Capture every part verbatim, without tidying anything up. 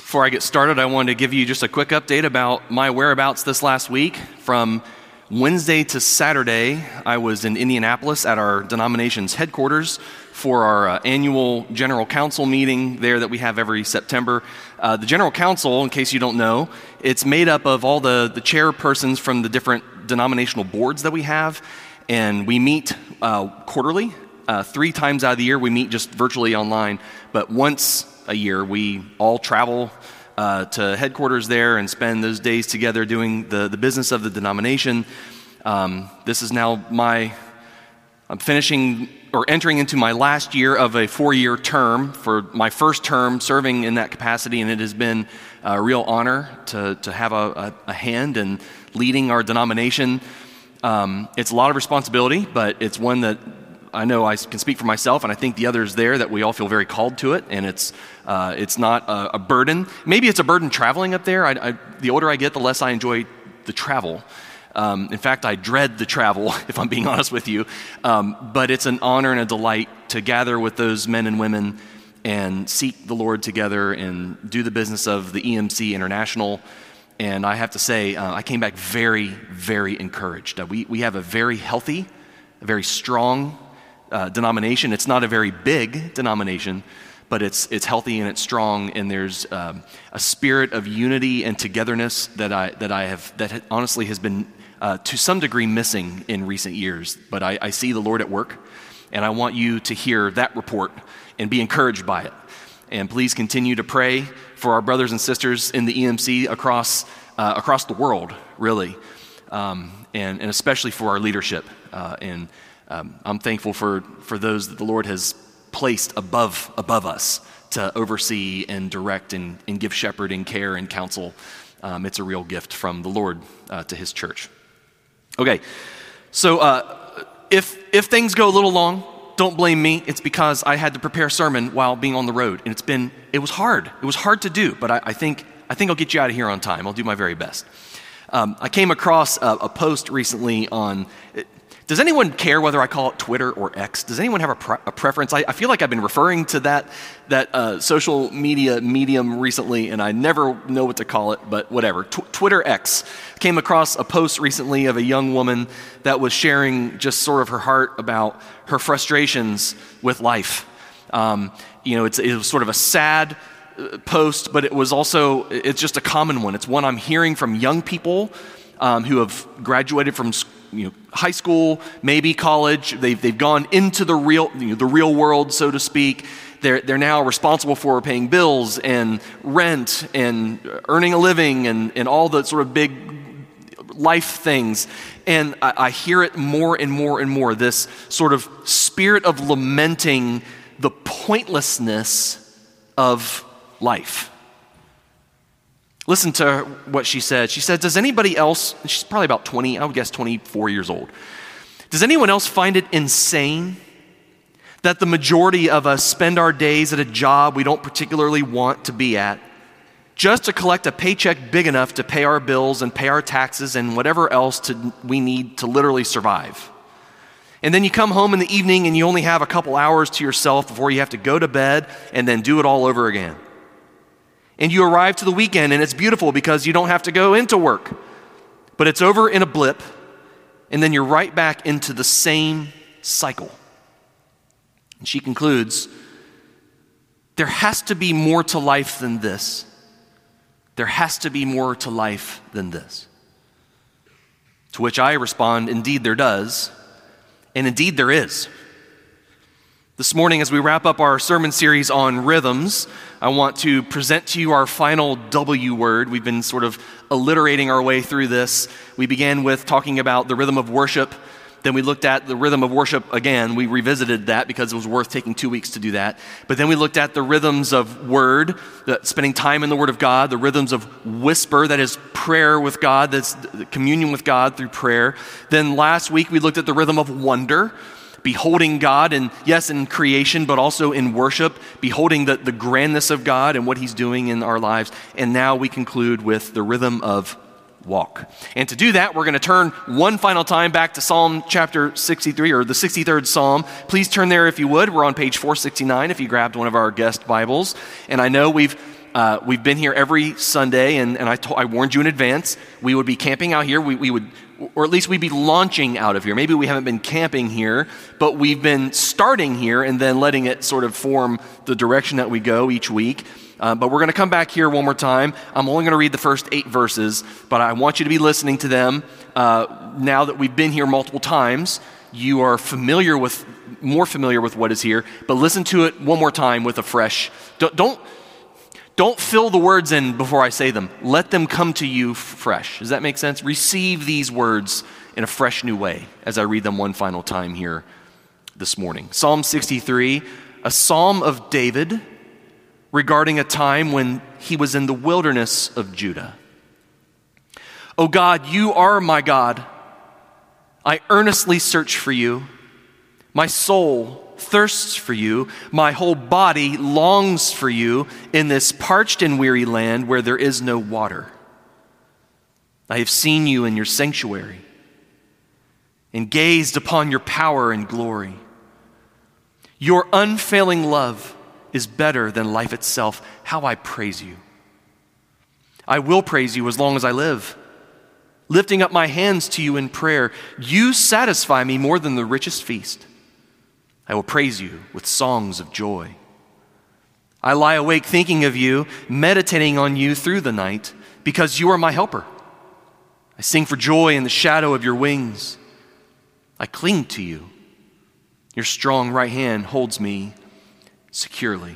Before I get started, I wanted to give you just a quick update about my whereabouts this last week. From Wednesday to Saturday, I was in Indianapolis at our denomination's headquarters for our uh, annual General Council meeting there that we have every September. Uh, the General Council, in case you don't know, it's made up of all the, the chairpersons from the different denominational boards that we have, and we meet uh, quarterly. Uh, three times out of the year, we meet just virtually online, but once a year, we all travel uh, to headquarters there and spend those days together doing the, the business of the denomination. Um, this is now my, I'm finishing or entering into my last year of a four-year term for my first term serving in that capacity, and it has been a real honor to, to have a, a, a hand in leading our denomination. Um, it's a lot of responsibility, but it's one that I know I can speak for myself, and I think the others there, that we all feel very called to it, and it's uh, it's not a, a burden. Maybe it's a burden traveling up there. I, I, the older I get, the less I enjoy the travel. Um, in fact, I dread the travel, if I'm being honest with you. Um, but it's an honor and a delight to gather with those men and women and seek the Lord together and do the business of the E M C International. And I have to say, uh, I came back very, very encouraged. Uh, we, we have a very healthy, a very strong Uh, denomination. It's not a very big denomination, but it's it's healthy and it's strong, and there's um, a spirit of unity and togetherness that I that I have that honestly has been uh, to some degree missing in recent years. But I, I see the Lord at work, and I want you to hear that report and be encouraged by it. And please continue to pray for our brothers and sisters in the E M C across uh, across the world, really, um, and and especially for our leadership uh, and. Um, I'm thankful for, for those that the Lord has placed above above us to oversee and direct and, and give shepherd and care and counsel. Um, it's a real gift from the Lord uh, to His church. Okay, so uh, if if things go a little long, don't blame me. It's because I had to prepare a sermon while being on the road, and it's been it was hard. It was hard to do, but I, I think I think I'll get you out of here on time. I'll do my very best. Um, I came across a, a post recently on. It, Does anyone care whether I call it Twitter or X? Does anyone have a, pre- a preference? I, I feel like I've been referring to that that uh, social media medium recently, and I never know what to call it, but whatever. T- Twitter X. Came across a post recently of a young woman that was sharing just sort of her heart about her frustrations with life. Um, you know, it's, it was sort of a sad post, but it was also, it's just a common one. It's one I'm hearing from young people um, who have graduated from school. You know, high school, maybe college. They've they've gone into the real you know, the real world, so to speak. They're they're now responsible for paying bills and rent and earning a living and, and all the sort of big life things. And I, I hear it more and more and more. This sort of spirit of lamenting the pointlessness of life. Listen to what she said. She said, does anybody else, she's probably about twenty, I would guess twenty-four years old. Does anyone else find it insane that the majority of us spend our days at a job we don't particularly want to be at just to collect a paycheck big enough to pay our bills and pay our taxes and whatever else to, we need to literally survive? And then you come home in the evening and you only have a couple hours to yourself before you have to go to bed and then do it all over again. And you arrive to the weekend, and it's beautiful because you don't have to go into work. But it's over in a blip, and then you're right back into the same cycle. And she concludes, there has to be more to life than this. There has to be more to life than this. To which I respond, indeed there does, and indeed there is. This morning, as we wrap up our sermon series on rhythms, I want to present to you our final W word. We've been sort of alliterating our way through this. We began with talking about the rhythm of worship. Then we looked at the rhythm of worship again. We revisited that because it was worth taking two weeks to do that. But then we looked at the rhythms of word, the, spending time in the Word of God, the rhythms of whisper, that is prayer with God, that's communion with God through prayer. Then last week we looked at the rhythm of wonder, beholding God, and yes, in creation, but also in worship, beholding the, the grandness of God and what He's doing in our lives. And now we conclude with the rhythm of walk. And to do that, we're going to turn one final time back to Psalm chapter sixty-three, or the sixty-third Psalm. Please turn there if you would. We're on page four sixty-nine if you grabbed one of our guest Bibles. And I know we've uh, we've been here every Sunday, and, and I, to, I warned you in advance, we would be camping out here. We, we would, or at least we'd be launching out of here. Maybe we haven't been camping here, but we've been starting here and then letting it sort of form the direction that we go each week. Uh, but we're going to come back here one more time. I'm only going to read the first eight verses, but I want you to be listening to them. Uh, now that we've been here multiple times, you are familiar with, more familiar with what is here, but listen to it one more time with a fresh, don't, don't, don't fill the words in before I say them. Let them come to you fresh. Does that make sense? Receive these words in a fresh new way as I read them one final time here this morning. Psalm sixty-three, a psalm of David regarding a time when he was in the wilderness of Judah. O God, you are my God. I earnestly search for you. My soul thirsts for you. My whole body longs for you in this parched and weary land where there is no water. I have seen you in your sanctuary and gazed upon your power and glory. Your unfailing love is better than life itself. How I praise you. I will praise you as long as I live, lifting up my hands to you in prayer. You satisfy me more than the richest feast. I will praise you with songs of joy. I lie awake thinking of you, meditating on you through the night, because you are my helper. I sing for joy in the shadow of your wings. I cling to you. Your strong right hand holds me securely.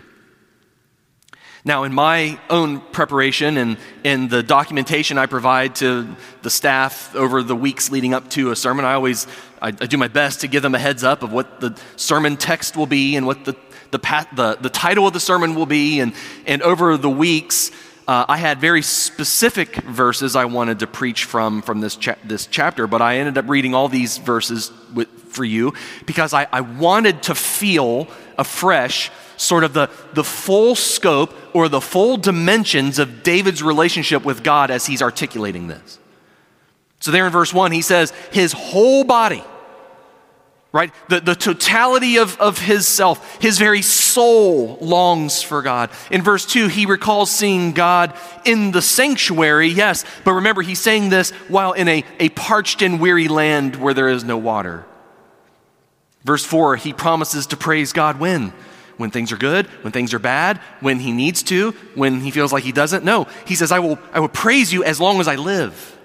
Now, in my own preparation and in the documentation I provide to the staff over the weeks leading up to a sermon, I always I, I do my best to give them a heads up of what the sermon text will be and what the the the, the title of the sermon will be. And and over the weeks, uh, I had very specific verses I wanted to preach from from this cha- this chapter, but I ended up reading all these verses with, for you because I, I wanted to feel afresh sort of the, the full scope or the full dimensions of David's relationship with God as he's articulating this. So there in verse one, he says his whole body, right? The, the totality of, of his self, his very soul longs for God. In verse two, he recalls seeing God in the sanctuary, yes, but remember he's saying this while in a, a parched and weary land where there is no water. Verse four, he promises to praise God when? When things are good, when things are bad, when he needs to, when he feels like he doesn't. No, he says, I will, I will praise you as long as I live.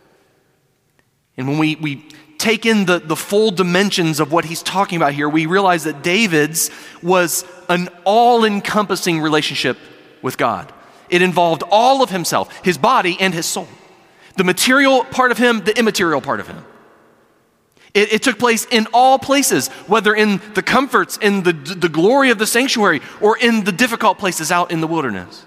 And when we, we take in the, the full dimensions of what he's talking about here, we realize that David's was an all-encompassing relationship with God. It involved all of himself, his body and his soul. The material part of him, the immaterial part of him. It, it took place in all places, whether in the comforts, in the, the glory of the sanctuary, or in the difficult places out in the wilderness.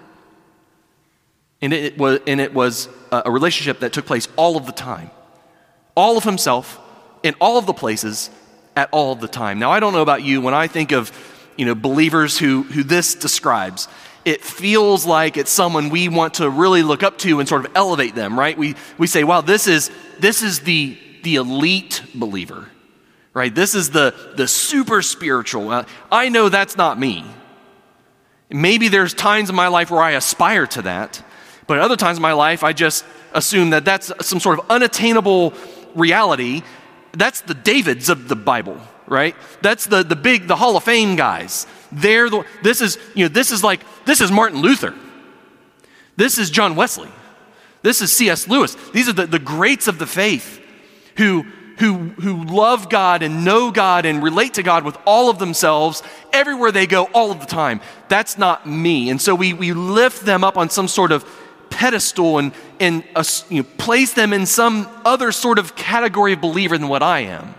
And it, it was, and it was a, a relationship that took place all of the time. All of himself, in all of the places, at all of the time. Now, I don't know about you, when I think of, you know, believers who, who this describes, it feels like it's someone we want to really look up to and sort of elevate them, right? We we say, wow, this is this is the the elite believer, right? This is the, the super spiritual. Uh, I know that's not me. Maybe there's times in my life where I aspire to that, but other times in my life, I just assume that that's some sort of unattainable reality. That's the Davids of the Bible, right? That's the, the big, the Hall of Fame guys. They're the, this is, you know, this is like, this is Martin Luther. This is John Wesley. This is C S Lewis. These are the, the greats of the faith. Who, who, who love God and know God and relate to God with all of themselves everywhere they go all of the time. That's not me. And so we, we lift them up on some sort of pedestal and, and uh, you know, place them in some other sort of category of believer than what I am.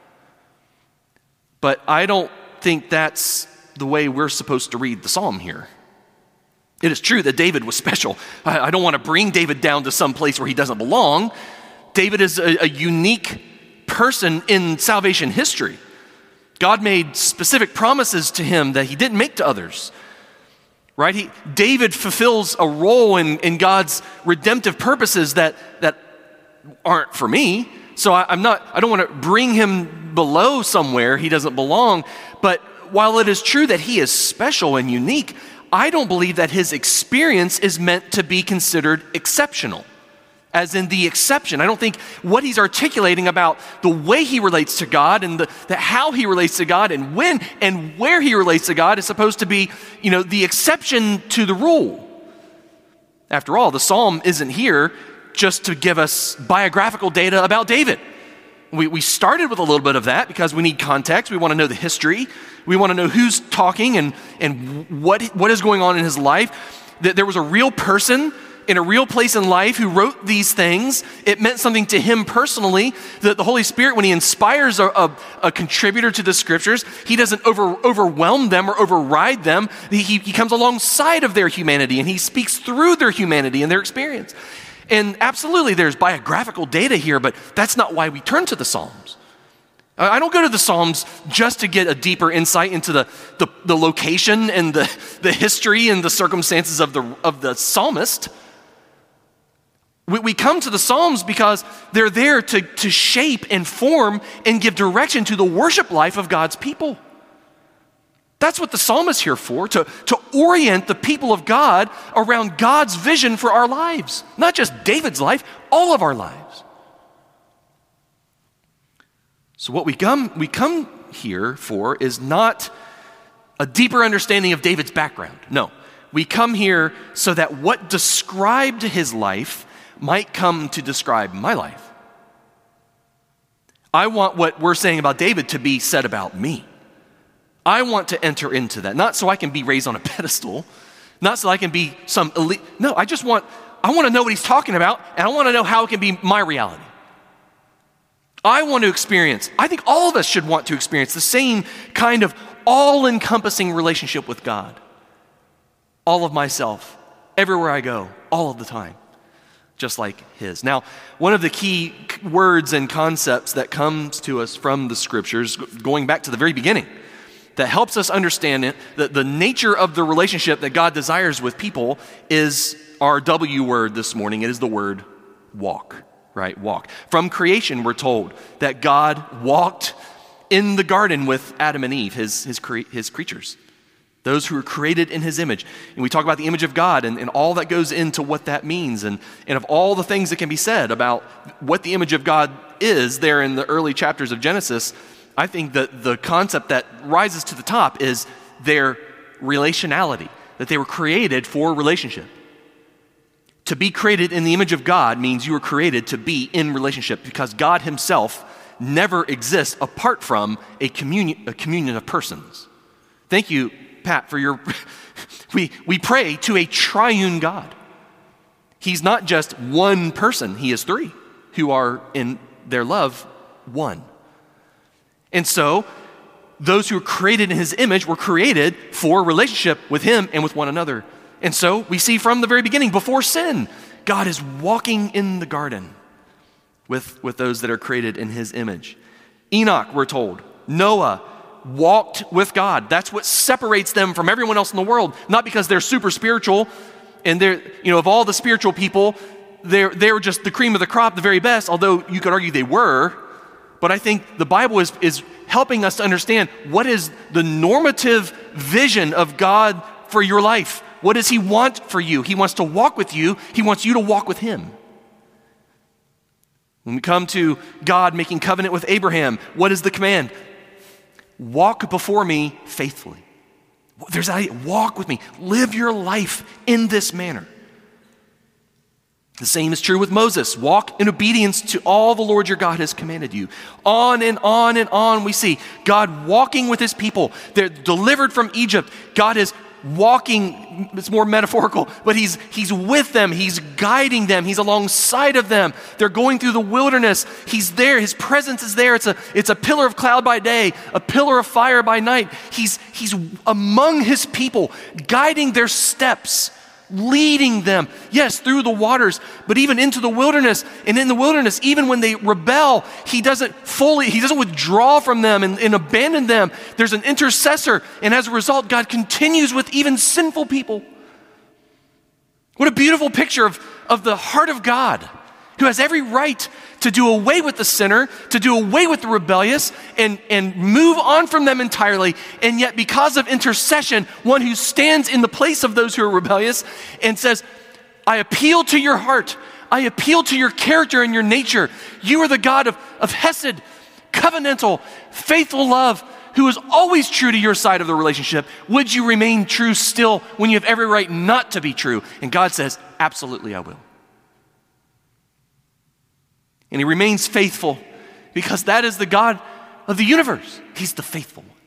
But I don't think that's the way we're supposed to read the psalm here. It is true that David was special. I, I don't want to bring David down to some place where he doesn't belong. David is a, a unique person in salvation history. God made specific promises to him that he didn't make to others. Right? He, David fulfills a role in, in God's redemptive purposes that, that aren't for me. So I, I'm not, I don't want to bring him below somewhere he doesn't belong. But while it is true that he is special and unique, I don't believe that his experience is meant to be considered exceptional, as in the exception. I don't think what he's articulating about the way he relates to God and the, the how he relates to God and when and where he relates to God is supposed to be, you know, the exception to the rule. After all, the psalm isn't here just to give us biographical data about David. We, we started with a little bit of that because we need context. We want to know the history. We want to know who's talking and, and what, what is going on in his life. That there was a real person in a real place in life who wrote these things. It meant something to him personally. That the Holy Spirit, when he inspires a, a, a contributor to the scriptures, he doesn't over, overwhelm them or override them. He, he comes alongside of their humanity and he speaks through their humanity and their experience. And absolutely there's biographical data here, but that's not why we turn to the Psalms. I don't go to the Psalms just to get a deeper insight into the, the, the location and the, the history and the circumstances of the, of the psalmist. We, we come to the Psalms because they're there to, to shape and form and give direction to the worship life of God's people. That's what the psalm is here for, to, to orient the people of God around God's vision for our lives. Not just David's life, all of our lives. So what we come, we come here for is not a deeper understanding of David's background. No, we come here so that what described his life might come to describe my life. I want what we're saying about David to be said about me. I want to enter into that, not so I can be raised on a pedestal, not so I can be some elite. No, I just want, I want to know what he's talking about, and I want to know how it can be my reality. I want to experience, I think all of us should want to experience the same kind of all-encompassing relationship with God. All of myself, everywhere I go, all of the time, just like his. Now, one of the key words and concepts that comes to us from the scriptures, going back to the very beginning, that helps us understand it, that the nature of the relationship that God desires with people is our W word this morning. It is the word walk, right? Walk. From creation, we're told that God walked in the garden with Adam and Eve, his, his, cre- his creatures, those who were created in his image. And we talk about the image of God and, and all that goes into what that means and, and of all the things that can be said about what the image of God is there in the early chapters of Genesis. I think that the concept that rises to the top is their relationality, that they were created for relationship. To be created in the image of God means you were created to be in relationship because God himself never exists apart from a communion, a communion of persons. Thank you, Pat, for your, we, we pray to a triune God. He's not just one person, he is three who are in their love one. And so, those who are created in his image were created for relationship with him and with one another. And so, we see from the very beginning, before sin, God is walking in the garden with, with those that are created in his image. Enoch, we're told, Noah walked with God. That's what separates them from everyone else in the world. Not because they're super spiritual and they're, you know, of all the spiritual people, they're, they're just the cream of the crop, the very best, although you could argue they were. But I think the Bible is, is helping us to understand what is the normative vision of God for your life. What does he want for you? He wants to walk with you. He wants you to walk with him. When we come to God making covenant with Abraham, what is the command? Walk before me faithfully. There's that, walk with me. Live your life in this manner. The same is true with Moses. Walk in obedience to all the Lord your God has commanded you. On and on and on we see God walking with his people. They're delivered from Egypt. God is walking, it's more metaphorical, but he's, he's with them. He's guiding them. He's alongside of them. They're going through the wilderness. He's there. His presence is there. It's a, it's a pillar of cloud by day, a pillar of fire by night. He's, he's among his people, guiding their steps, leading them, yes, through the waters, but even into the wilderness. And in the wilderness, even when they rebel, he doesn't fully, he doesn't withdraw from them and, and abandon them. There's an intercessor. And as a result, God continues with even sinful people. What a beautiful picture of, of the heart of God, who has every right to do away with the sinner, to do away with the rebellious, and, and move on from them entirely. And yet, because of intercession, one who stands in the place of those who are rebellious and says, I appeal to your heart. I appeal to your character and your nature. You are the God of, of Hesed, covenantal, faithful love, who is always true to your side of the relationship. Would you remain true still when you have every right not to be true? And God says, absolutely, I will. And he remains faithful because that is the God of the universe. He's the faithful one.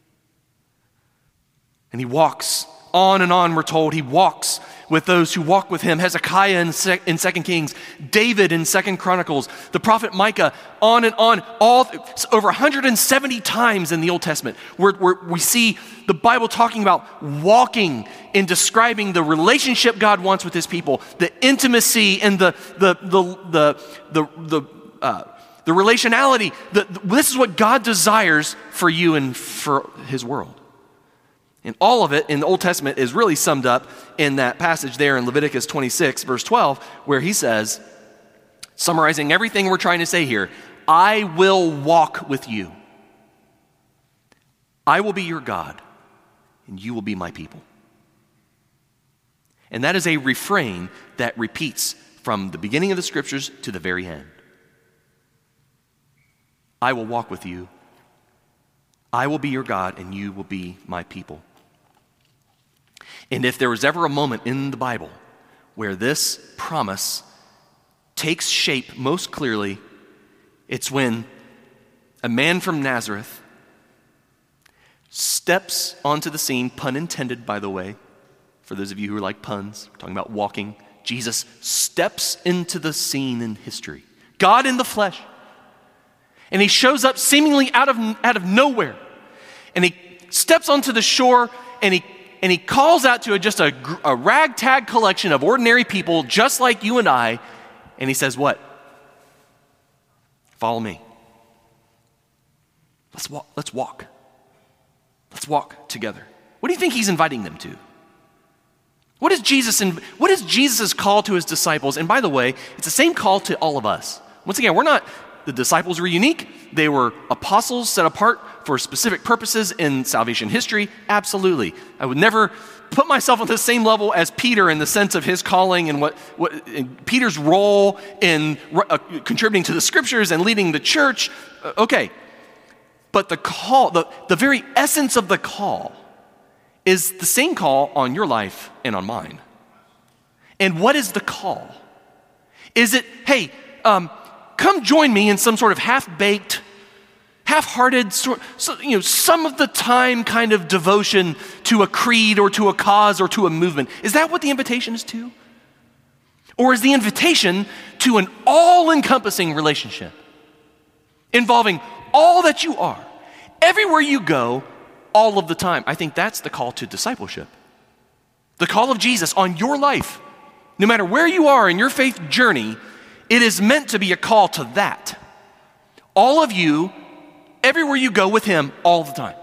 And he walks on and on, we're told. He walks with those who walk with him. Hezekiah in, Se- in Second Kings, David in Second Chronicles, the prophet Micah, on and on, all over one hundred seventy times in the Old Testament, where, where we see the Bible talking about walking and describing the relationship God wants with his people, the intimacy and the the the the the the, uh, the relationality. The, the, this is what God desires for you and for his world. And all of it in the Old Testament is really summed up in that passage there in Leviticus twenty-six, verse twelve, where he says, summarizing everything we're trying to say here, I will walk with you. I will be your God, and you will be my people. And that is a refrain that repeats from the beginning of the scriptures to the very end. I will walk with you. I will be your God, and you will be my people. And if there was ever a moment in the Bible where this promise takes shape most clearly, it's when a man from Nazareth steps onto the scene, pun intended, by the way, for those of you who are like puns, we're talking about walking. Jesus steps into the scene in history, God in the flesh. And he shows up seemingly out of, out of nowhere. And he steps onto the shore and he And he calls out to a, just a, a ragtag collection of ordinary people just like you and I. And he says, what? Follow me. Let's walk. Let's walk. Let's walk together. What do you think he's inviting them to? What is Jesus? In, what is Jesus' call to his disciples? And by the way, it's the same call to all of us. Once again, we're not, the disciples were unique. They were apostles set apart for specific purposes in salvation history. Absolutely. I would never put myself on the same level as Peter in the sense of his calling and what, what and Peter's role in uh, contributing to the scriptures and leading the church. Uh, okay. But the call, the, the very essence of the call is the same call on your life and on mine. And what is the call? Is it, hey, um, come join me in some sort of half-baked, half-hearted, sort, so, you know, some of the time kind of devotion to a creed or to a cause or to a movement? Is that what the invitation is to? Or is the invitation to an all-encompassing relationship involving all that you are, everywhere you go, all of the time? I think that's the call to discipleship. The call of Jesus on your life. No matter where you are in your faith journey, it is meant to be a call to that. All of you, everywhere you go with him, all the time.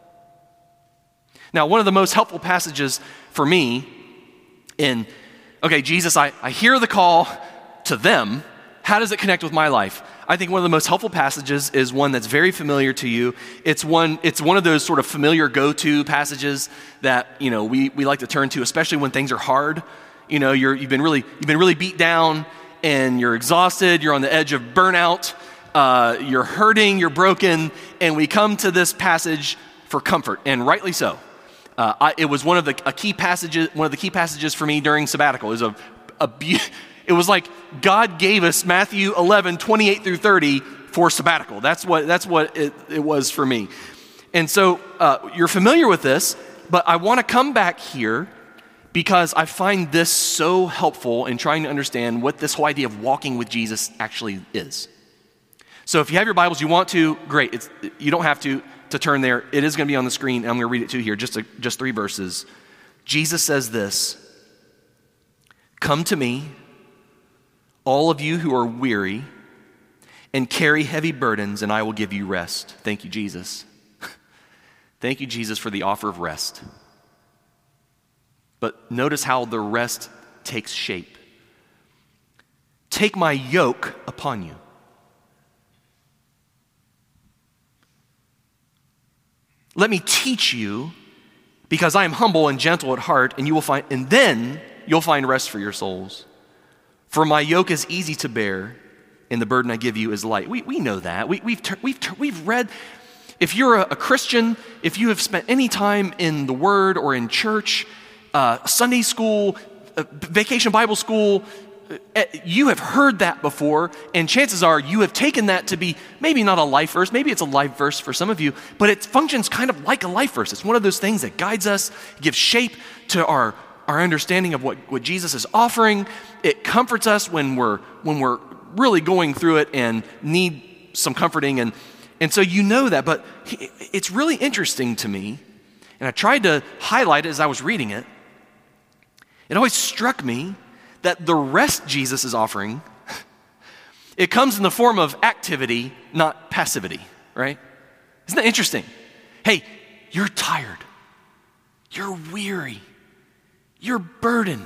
Now, one of the most helpful passages for me in, okay, Jesus, I, I hear the call to them. How does it connect with my life? I think one of the most helpful passages is one that's very familiar to you. It's one, it's one of those sort of familiar go-to passages that, you know, we, we like to turn to, especially when things are hard. You know, you're, you've been really, you've been really beat down and you're exhausted. You're on the edge of burnout. Uh, you're hurting. You're broken. And we come to this passage for comfort, and rightly so. Uh, I, it was one of the a key passages. One of the key passages for me during sabbatical. It was a, a be- It was like God gave us Matthew eleven, twenty-eight through thirty for sabbatical. That's what that's what it, it was for me. And so uh, you're familiar with this, but I want to come back here because I find this so helpful in trying to understand what this whole idea of walking with Jesus actually is. So if you have your Bibles, you want to, great. It's, you don't have to to turn there. It is going to be on the screen, and I'm going to read it to you here, just, a, just three verses. Jesus says this, "Come to me, all of you who are weary and carry heavy burdens, and I will give you rest." Thank you, Jesus. Thank you, Jesus, for the offer of rest. But notice how the rest takes shape. "Take my yoke upon you." Let me teach you, because I am humble and gentle at heart, and you will find, and then you'll find rest for your souls. For my yoke is easy to bear, and the burden I give you is light. We we know that. We, we've we've we've read. If you're a, a Christian, if you have spent any time in the Word or in church, uh, Sunday school, uh, vacation Bible school, uh, you have heard that before, and chances are you have taken that to be maybe not a life verse, maybe it's a life verse for some of you, but it functions kind of like a life verse. It's one of those things that guides us, gives shape to our, our understanding of what, what Jesus is offering. It comforts us when we're when we're really going through it and need some comforting, and and so you know that, but it's really interesting to me, and I tried to highlight it as I was reading it. It always struck me that the rest Jesus is offering, it comes in the form of activity, not passivity, right? Isn't that interesting? Hey, you're tired. You're weary. You're burdened.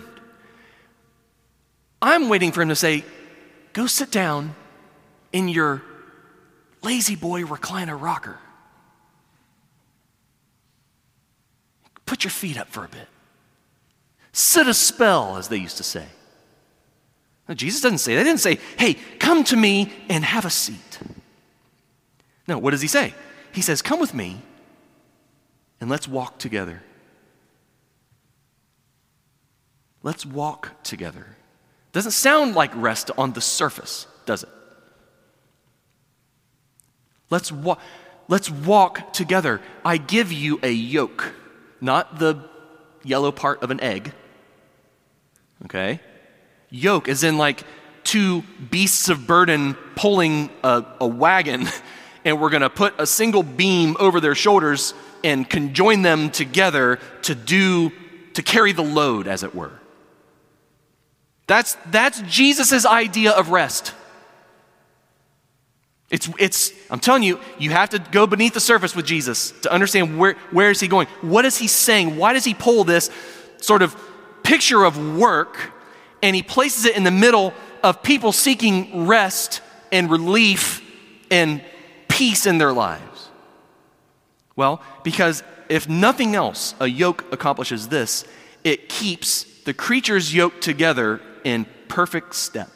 I'm waiting for him to say, go sit down in your lazy boy recliner rocker. Put your feet up for a bit. Sit a spell, as they used to say. No, Jesus doesn't say that. He didn't say, hey, come to me and have a seat. No, what does he say? He says, come with me and let's walk together. Let's walk together. Doesn't sound like rest on the surface, does it? Let's walk, let's walk together. I give you a yoke, not the yellow part of an egg. Okay? Yoke is in like two beasts of burden pulling a, a wagon, and we're going to put a single beam over their shoulders and conjoin them together to do, to carry the load, as it were. That's, that's Jesus' idea of rest. It's, it's, I'm telling you, you have to go beneath the surface with Jesus to understand where, where is he going? What is he saying? Why does he pull this sort of picture of work and he places it in the middle of people seeking rest and relief and peace in their lives? Well, because if nothing else, a yoke accomplishes this. It keeps the creatures yoked together in perfect step.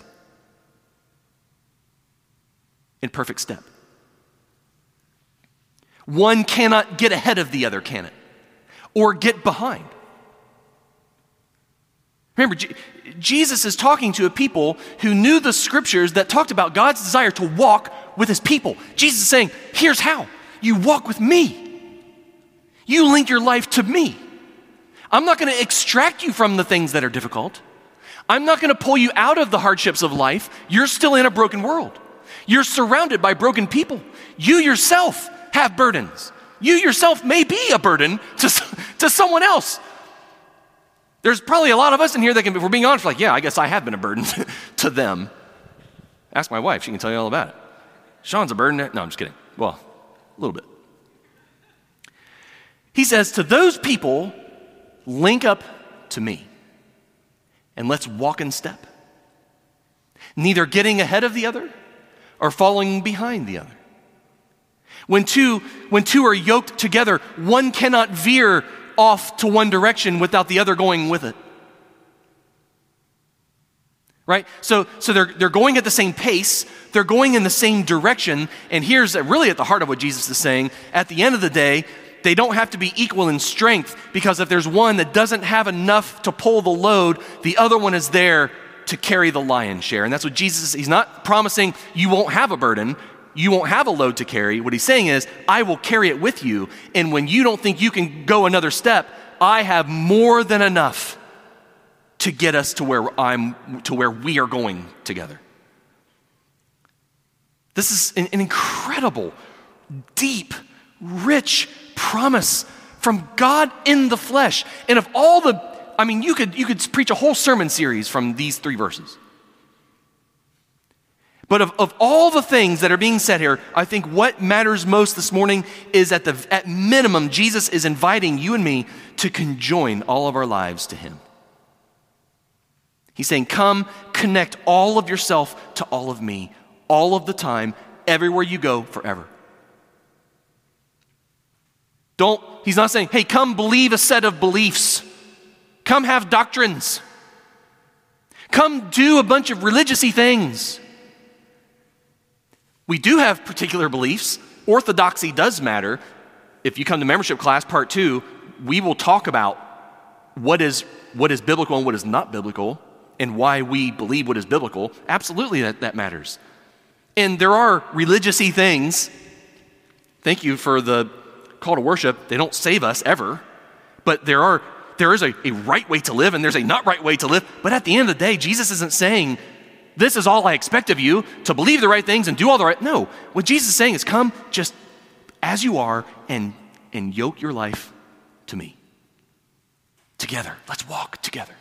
In perfect step. One cannot get ahead of the other, can it? Or get behind. Remember, J- Jesus is talking to a people who knew the scriptures that talked about God's desire to walk with his people. Jesus is saying, here's how. You walk with me. You link your life to me. I'm not going to extract you from the things that are difficult. I'm not going to pull you out of the hardships of life. You're still in a broken world. You're surrounded by broken people. You yourself have burdens. You yourself may be a burden to, to someone else. There's probably a lot of us in here that can, if we're being honest, like, yeah, I guess I have been a burden to them. Ask my wife, she can tell you all about it. Sean's a burden. No, I'm just kidding. Well, a little bit. He says, to those people, link up to me and let's walk in step. Neither getting ahead of the other or falling behind the other. When two, when two are yoked together, one cannot veer off to one direction without the other going with it. Right? So, so they're, they're going at the same pace, they're going in the same direction, and here's really at the heart of what Jesus is saying. At the end of the day, they don't have to be equal in strength, because if there's one that doesn't have enough to pull the load, the other one is there to carry the lion's share. And that's what Jesus, he's not promising you won't have a burden, you won't have a load to carry. What he's saying is, I will carry it with you, and when you don't think you can go another step, I have more than enough to get us to where I'm, to where we are going together. This is an, an incredible, deep, rich promise from God in the flesh. And of all the, I mean, you could you could preach a whole sermon series from these three verses. But of, of all the things that are being said here, I think what matters most this morning is at the at minimum, Jesus is inviting you and me to conjoin all of our lives to him. He's saying, come connect all of yourself to all of me, all of the time, everywhere you go, forever. Don't, he's not saying, hey, come believe a set of beliefs. Come have doctrines. Come do a bunch of religious-y things. We do have particular beliefs. Orthodoxy does matter. If you come to membership class, part two, we will talk about what is what is biblical and what is not biblical and why we believe what is biblical. Absolutely, that, that matters. And there are religious-y things. Thank you for the call to worship. They don't save us ever. But there are there is a, a right way to live and there's a not right way to live. But at the end of the day, Jesus isn't saying, this is all I expect of you, to believe the right things and do all the right. No, what Jesus is saying is come just as you are and, and yoke your life to me. Together, let's walk together.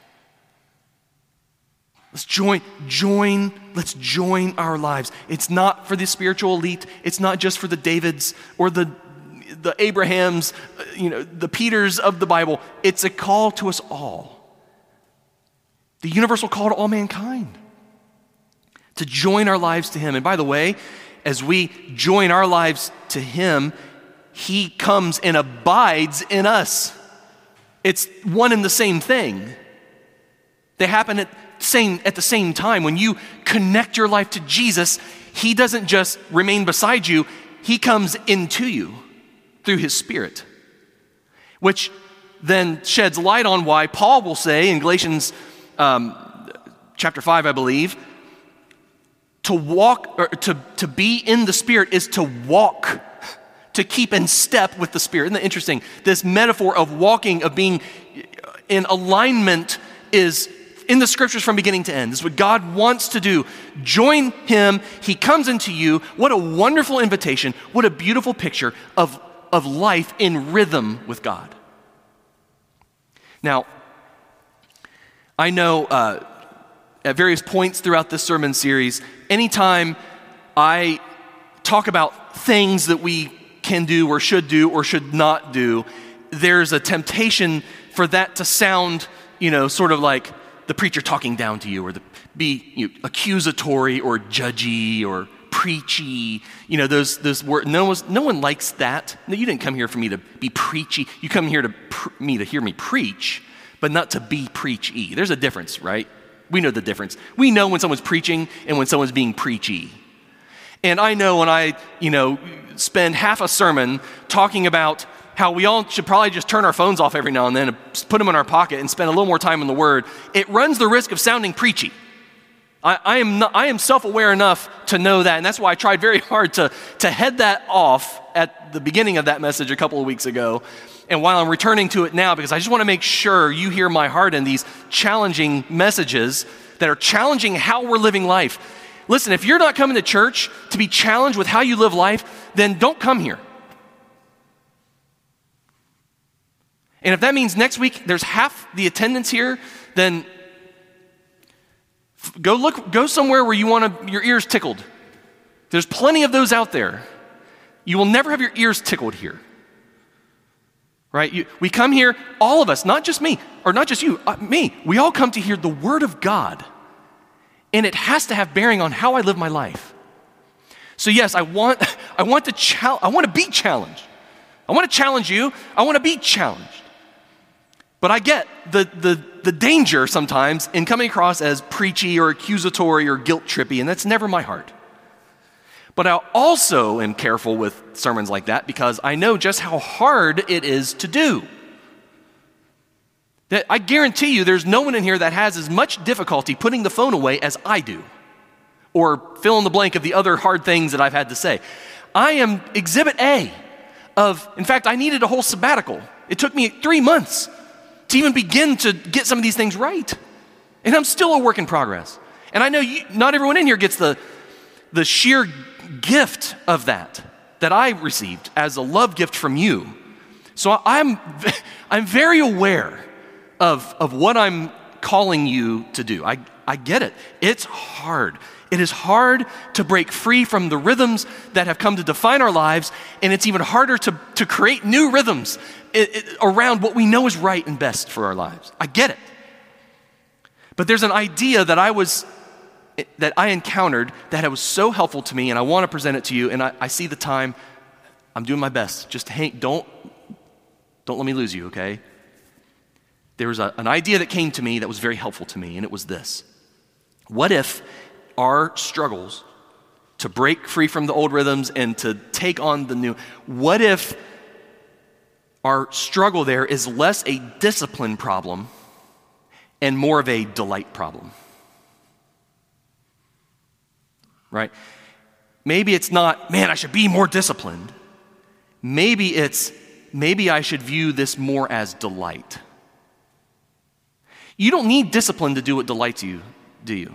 Let's join, join, let's join our lives. It's not for the spiritual elite. It's not just for the Davids or the, the Abrahams, you know, the Peters of the Bible. It's a call to us all. The universal call to all mankind. To join our lives to him. And by the way, as we join our lives to him, he comes and abides in us. It's one and the same thing. They happen at, same, at the same time. When you connect your life to Jesus, he doesn't just remain beside you, he comes into you through his Spirit. Which then sheds light on why Paul will say in Galatians um, chapter five, I believe, to walk, or to, to be in the Spirit is to walk, to keep in step with the Spirit. Isn't that interesting? This metaphor of walking, of being in alignment is in the scriptures from beginning to end. This is what God wants to do. Join him. He comes into you. What a wonderful invitation. What a beautiful picture of, of life in rhythm with God. Now, I know uh, at various points throughout this sermon series, anytime I talk about things that we can do or should do or should not do, there's a temptation for that to sound, you know, sort of like the preacher talking down to you, or the, be you know, accusatory or judgy or preachy. You know, those those words. No one no one likes that. No, you didn't come here for me to be preachy. You come here to pr- me to hear me preach, but not to be preachy. There's a difference, right? We know the difference. We know when someone's preaching and when someone's being preachy. And I know when I, you know, spend half a sermon talking about how we all should probably just turn our phones off every now and then and put them in our pocket and spend a little more time in the Word, it runs the risk of sounding preachy. I, I am not, I am self-aware enough to know that, and that's why I tried very hard to, to head that off at the beginning of that message a couple of weeks ago. And while I'm returning to it now, because I just want to make sure you hear my heart in these challenging messages that are challenging how we're living life. Listen, if you're not coming to church to be challenged with how you live life, then don't come here. And if that means next week there's half the attendance here, then go look, go somewhere where you want to, your ears tickled. There's plenty of those out there. You will never have your ears tickled here. Right? You, we come here, all of us, not just me, or not just you, uh, me. We all come to hear the Word of God. And it has to have bearing on how I live my life. So yes, I want, I want to chal- I want to be challenged. I want to challenge you. I want to be challenged. But I get the, the, the danger sometimes in coming across as preachy or accusatory or guilt trippy, and that's never my heart. But I also am careful with sermons like that because I know just how hard it is to do. That I guarantee you there's no one in here that has as much difficulty putting the phone away as I do. Or fill in the blank of the other hard things that I've had to say. I am exhibit A of, in fact, I needed a whole sabbatical. It took me three months to even begin to get some of these things right. And I'm still a work in progress. And I know you, not everyone in here gets the, the sheer gift of that, that I received as a love gift from you. So I'm, I'm very aware of, of what I'm calling you to do. I, I get it. It's hard. It is hard to break free from the rhythms that have come to define our lives, and it's even harder to, to create new rhythms it, it, around what we know is right and best for our lives. I get it. But there's an idea that I was, that I encountered that was so helpful to me, and I want to present it to you, and I, I see the time. I'm doing my best. Just hang, don't, Don't let me lose you, okay? There was a, an idea that came to me that was very helpful to me, and it was this. What if our struggles to break free from the old rhythms and to take on the new, what if our struggle there is less a discipline problem and more of a delight problem? Right? Maybe it's not, man, I should be more disciplined. Maybe it's, maybe I should view this more as delight. You don't need discipline to do what delights you, do you?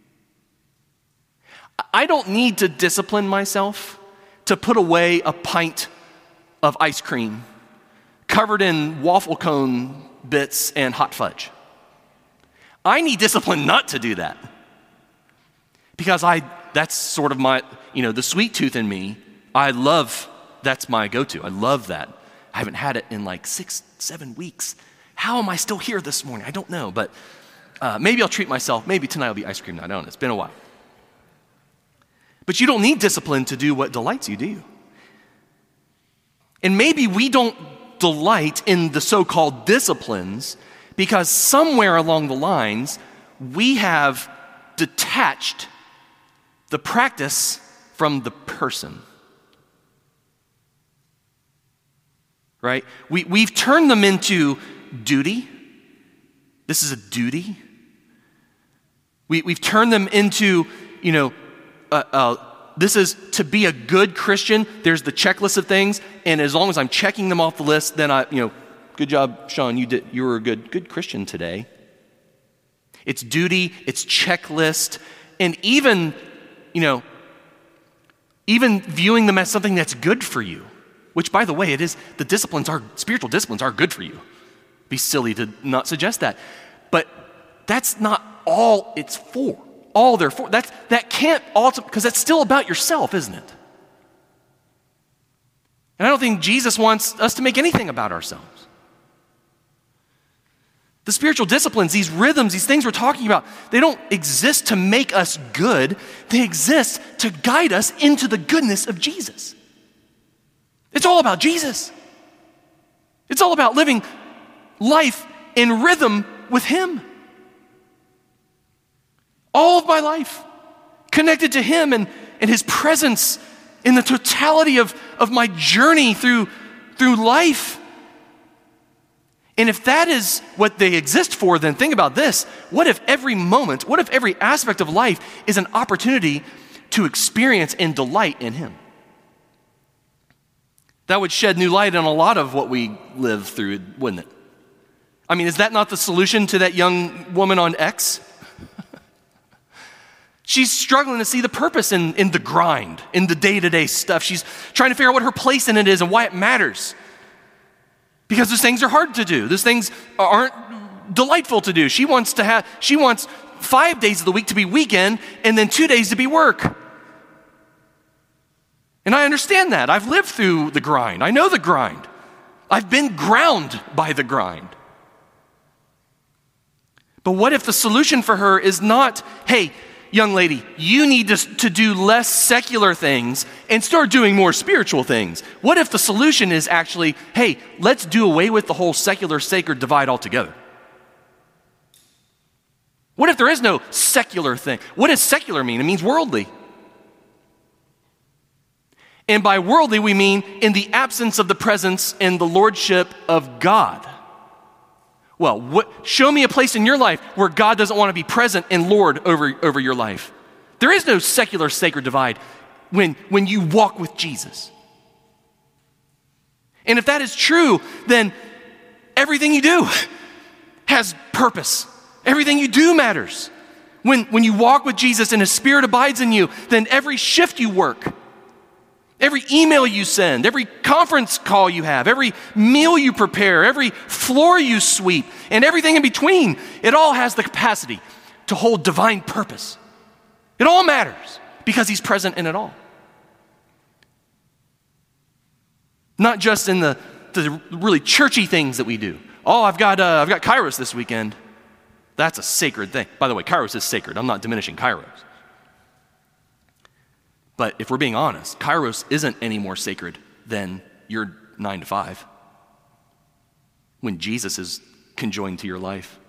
I don't need to discipline myself to put away a pint of ice cream covered in waffle cone bits and hot fudge. I need discipline not to do that. Because I, that's sort of my, you know, the sweet tooth in me. I love, that's my go-to. I love that. I haven't had it in like six, seven weeks. How am I still here this morning? I don't know, but uh, maybe I'll treat myself. Maybe tonight will be ice cream night. I don't know. It's been a while. But you don't need discipline to do what delights you, do you? And maybe we don't delight in the so-called disciplines because somewhere along the lines, we have detached the practice from the person. Right? We, we've turned them into duty. This is a duty. We, we've turned them into, you know, uh, uh, this is to be a good Christian. There's the checklist of things, and as long as I'm checking them off the list, then I, you know, good job, Sean. You did. You were a good, good Christian today. It's duty. It's checklist, and even, you know, even viewing them as something that's good for you. Which, by the way, it is. The disciplines are spiritual disciplines are good for you. It'd be silly to not suggest that, but that's not all it's for. All they're for. That's, that can't ultimately, because that's still about yourself, isn't it? And I don't think Jesus wants us to make anything about ourselves. The spiritual disciplines, these rhythms, these things we're talking about, they don't exist to make us good. They exist to guide us into the goodness of Jesus. It's all about Jesus. It's all about living life in rhythm with Him. All of my life connected to Him and, and His presence in the totality of, of my journey through, through life. And if that is what they exist for, then think about this. What if every moment, what if every aspect of life is an opportunity to experience and delight in Him? That would shed new light on a lot of what we live through, wouldn't it? I mean, is that not the solution to that young woman on X? She's struggling to see the purpose in, in the grind, in the day-to-day stuff. She's trying to figure out what her place in it is and why it matters. Because those things are hard to do. Those things aren't delightful to do. She wants to have, she wants five days of the week to be weekend and then two days to be work. And I understand that. I've lived through the grind. I know the grind. I've been ground by the grind. But what if the solution for her is not, hey, young lady, you need to, to do less secular things and start doing more spiritual things? What if the solution is actually, hey, let's do away with the whole secular-sacred divide altogether? What if there is no secular thing? What does secular mean? It means worldly. And by worldly, we mean in the absence of the presence and the lordship of God. Well, what, show me a place in your life where God doesn't want to be present and Lord over, over your life. There is no secular sacred divide when, when you walk with Jesus. And if that is true, then everything you do has purpose. Everything you do matters. When, when you walk with Jesus and His Spirit abides in you, then every shift you work, every email you send, every conference call you have, every meal you prepare, every floor you sweep, and everything in between, it all has the capacity to hold divine purpose. It all matters because He's present in it all. Not just in the, the really churchy things that we do. Oh, I've got, uh, I've got Kairos this weekend. That's a sacred thing. By the way, Kairos is sacred. I'm not diminishing Kairos. But if we're being honest, Kairos isn't any more sacred than your nine to five. when Jesus is conjoined to your life.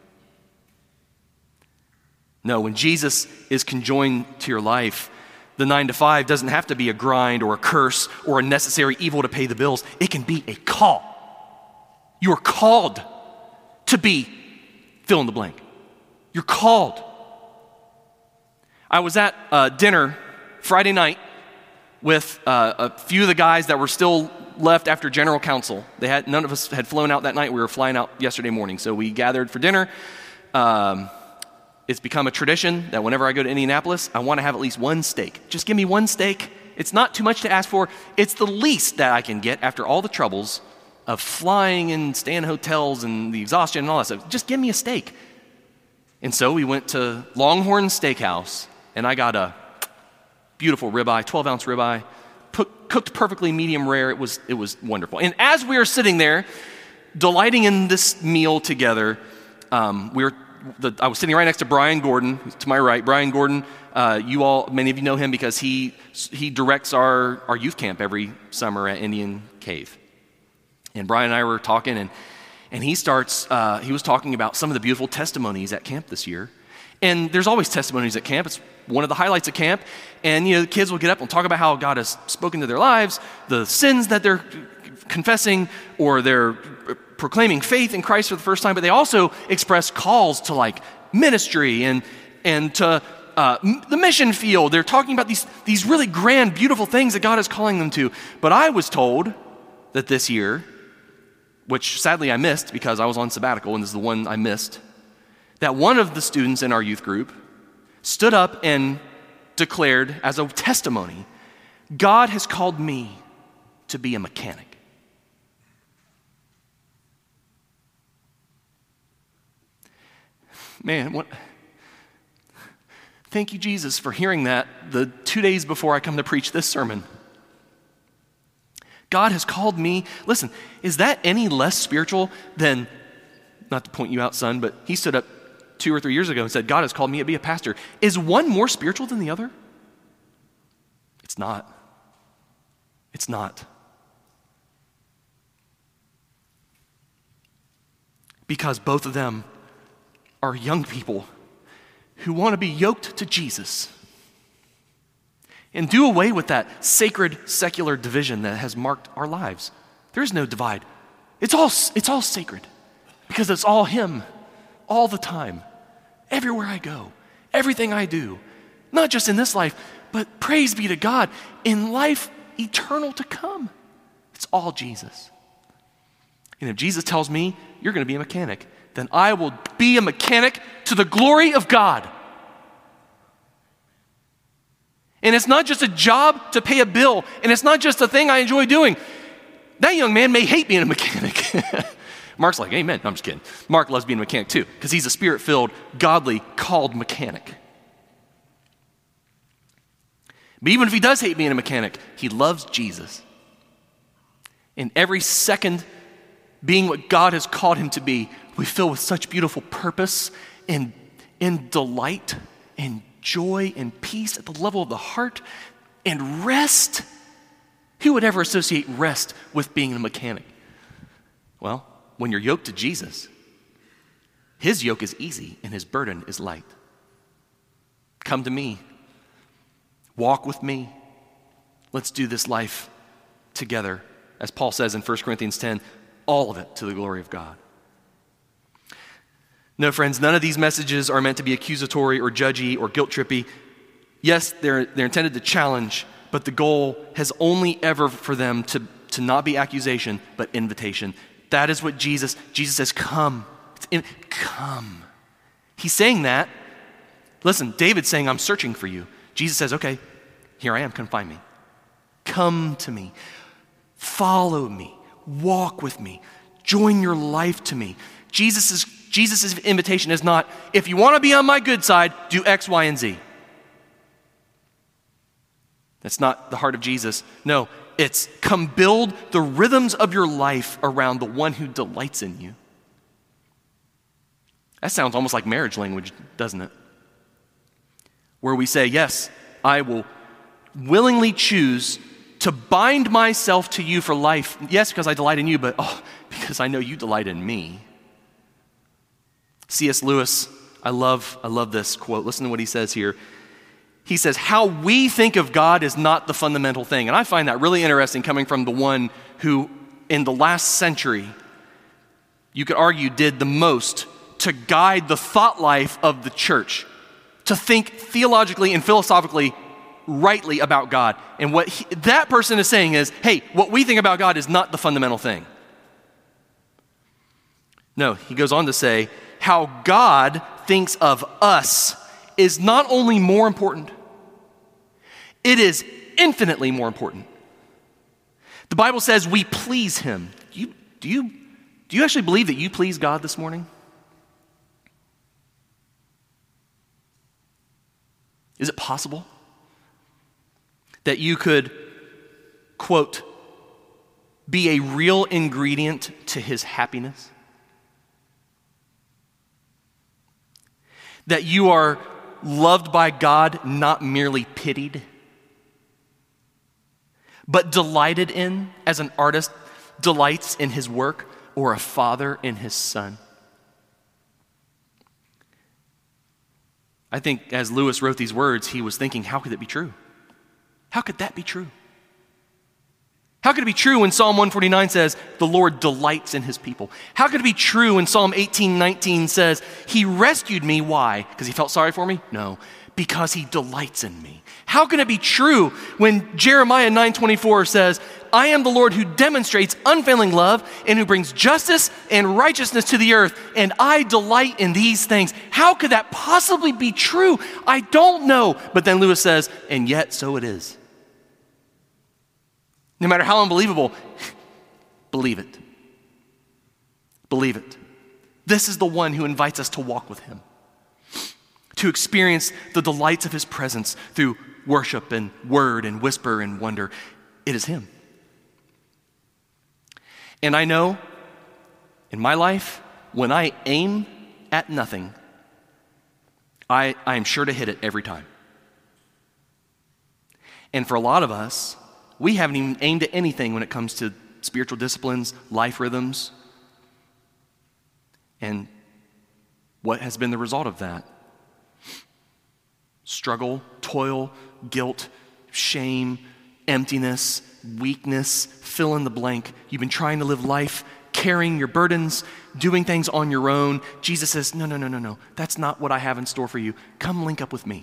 No, when Jesus is conjoined to your life, the nine to five doesn't have to be a grind or a curse or a necessary evil to pay the bills. It can be a call. You're called to be fill in the blank. You're called. I was at uh, dinner Friday night with uh, a few of the guys that were still left after General Council. They had none of us had flown out that night. We were flying out yesterday morning, so we gathered for dinner. Um, It's become a tradition that whenever I go to Indianapolis, I want to have at least one steak. Just give me one steak. It's not too much to ask for. It's the least that I can get after all the troubles of flying and staying in hotels and the exhaustion and all that stuff. Just give me a steak. And so we went to Longhorn Steakhouse, and I got a beautiful ribeye, twelve-ounce ribeye, cooked perfectly medium rare. It was, it was wonderful. And as we were sitting there, delighting in this meal together, um, we were The, I was sitting right next to Brian Gordon, to my right. Brian Gordon, uh, you all, many of you know him because he he directs our, our youth camp every summer at Indian Cave. And Brian and I were talking, and and he starts, uh, he was talking about some of the beautiful testimonies at camp this year. And there's always testimonies at camp. It's one of the highlights of camp. And, you know, the kids will get up and talk about how God has spoken to their lives, the sins that they're confessing, or they're proclaiming faith in Christ for the first time, but they also express calls to like ministry and and to uh, m- the mission field. They're talking about these these really grand, beautiful things that God is calling them to. But I was told that this year, which sadly I missed because I was on sabbatical, and this is the one I missed, that one of the students in our youth group stood up and declared as a testimony, God has called me to be a mechanic. Man, what? Thank you, Jesus, for hearing that the two days before I come to preach this sermon. God has called me. Listen, is that any less spiritual than, not to point you out, son, but he stood up two or three years ago and said, God has called me to be a pastor. Is one more spiritual than the other? It's not. It's not. Because both of them are young people who want to be yoked to Jesus and do away with that sacred secular division that has marked our lives. There is no divide. It's all, it's all sacred because it's all Him all the time, everywhere I go, everything I do, not just in this life, but praise be to God, in life eternal to come. It's all Jesus. And if Jesus tells me you're going to be a mechanic, then I will be a mechanic to the glory of God. And it's not just a job to pay a bill, and it's not just a thing I enjoy doing. That young man may hate being a mechanic. Mark's like, amen. No, I'm just kidding. Mark loves being a mechanic too, because he's a spirit-filled, godly, called mechanic. But even if he does hate being a mechanic, he loves Jesus. And every second being what God has called him to be, we fill with such beautiful purpose and, and delight and joy and peace at the level of the heart and rest. Who would ever associate rest with being a mechanic? Well, when you're yoked to Jesus, his yoke is easy and his burden is light. Come to me. Walk with me. Let's do this life together. As Paul says in First Corinthians ten, all of it to the glory of God. No, friends, none of these messages are meant to be accusatory or judgy or guilt-trippy. Yes, they're, they're intended to challenge, but the goal has only ever for them to, to not be accusation, but invitation. That is what Jesus, Jesus says, come. In, come. He's saying that. Listen, David's saying, I'm searching for you. Jesus says, okay, here I am, come find me. Come to me. Follow me. Walk with me. Join your life to me. Jesus' Jesus' invitation is not, if you want to be on my good side, do X, Y, and Z. That's not the heart of Jesus. No, it's come build the rhythms of your life around the one who delights in you. That sounds almost like marriage language, doesn't it? Where we say, yes, I will willingly choose to bind myself to you for life. Yes, because I delight in you, but oh, because because I know you delight in me. C S Lewis, I love, I love this quote. Listen to what he says here. He says, how we think of God is not the fundamental thing. And I find that really interesting coming from the one who, in the last century, you could argue did the most to guide the thought life of the church, to think theologically and philosophically rightly about God. And what he, that person is saying is, hey, what we think about God is not the fundamental thing. No, he goes on to say, how God thinks of us is not only more important, it is infinitely more important. The Bible says we please him. You, do you, do you actually believe that you please God this morning? Is it possible that you could, quote, be a real ingredient to his happiness? That you are loved by God, not merely pitied, but delighted in, as an artist delights in his work, or a father in his son. I think as Lewis wrote these words, he was thinking, how could it be true? How could that be true? How could it be true when Psalm one forty-nine says, the Lord delights in his people? How could it be true when Psalm eighteen nineteen says, he rescued me, why? Because he felt sorry for me? No, because he delights in me. How can it be true when Jeremiah nine twenty-four says, I am the Lord who demonstrates unfailing love and who brings justice and righteousness to the earth, and I delight in these things. How could that possibly be true? I don't know. But then Lewis says, and yet so it is. No matter how unbelievable, believe it. Believe it. This is the one who invites us to walk with him, to experience the delights of his presence through worship and word and whisper and wonder. It is him. And I know in my life, when I aim at nothing, I, I am sure to hit it every time. And for a lot of us, we haven't even aimed at anything when it comes to spiritual disciplines, life rhythms. And what has been the result of that? Struggle, toil, guilt, shame, emptiness, weakness, fill in the blank. You've been trying to live life, carrying your burdens, doing things on your own. Jesus says, no, no, no, no, no. That's not what I have in store for you. Come link up with me.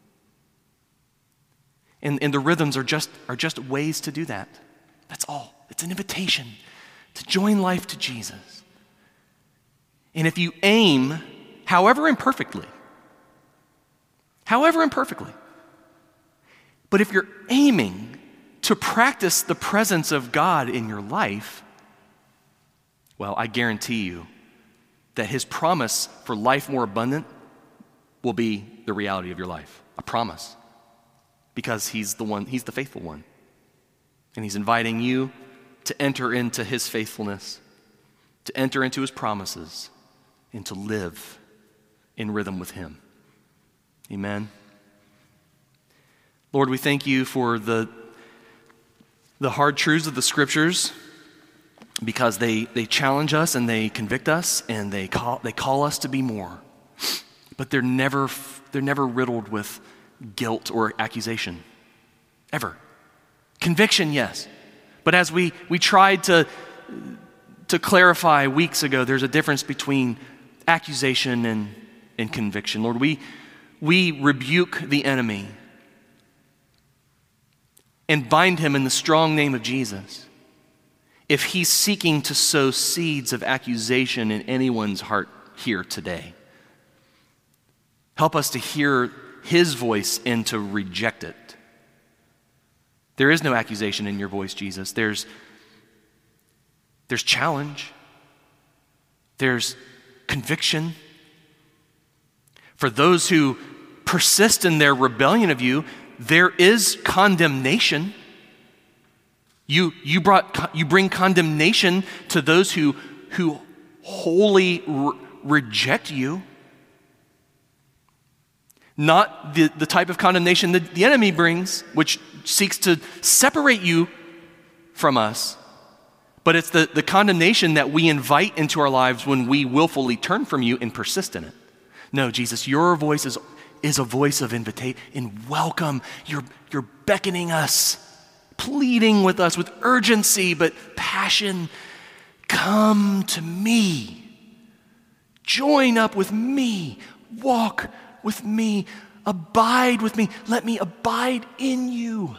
And, and the rhythms are just, are just ways to do that. That's all. It's an invitation to join life to Jesus. And if you aim, however imperfectly, however imperfectly, but if you're aiming to practice the presence of God in your life, well, I guarantee you that his promise for life more abundant will be the reality of your life. A promise. Because he's the one, he's the faithful one. And he's inviting you to enter into his faithfulness, to enter into his promises, and to live in rhythm with him. Amen. Lord, we thank you for the, the hard truths of the scriptures, because they, they challenge us and they convict us and they call, they call us to be more. But they're never, they're never riddled with guilt or accusation, ever. Conviction, yes. But as we, we tried to, to clarify weeks ago, there's a difference between accusation and, and conviction. Lord, we, we rebuke the enemy and bind him in the strong name of Jesus if he's seeking to sow seeds of accusation in anyone's heart here today. Help us to hear his voice and to reject it. There is no accusation in your voice, Jesus. There's, there's challenge. There's conviction. For those who persist in their rebellion of you, there is condemnation. You, you, brought, you bring condemnation to those who, who wholly re- reject you. Not the, the type of condemnation that the enemy brings, which seeks to separate you from us, But it's the, the condemnation that we invite into our lives when we willfully turn from you and persist in it. No, Jesus, your voice is, is a voice of invitation and welcome. You're, you're beckoning us, pleading with us with urgency, but passion. Come to me. Join up with me. Walk with me. Abide with me. Let me abide in you.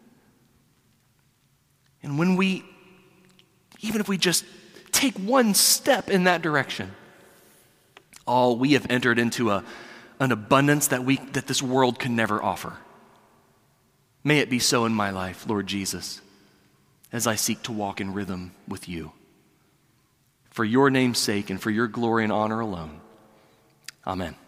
And when we, even if we just take one step in that direction, all we have entered into a, an abundance that we that this world can never offer. May it be so in my life, Lord Jesus, as I seek to walk in rhythm with you. For your name's sake and for your glory and honor alone. Amen.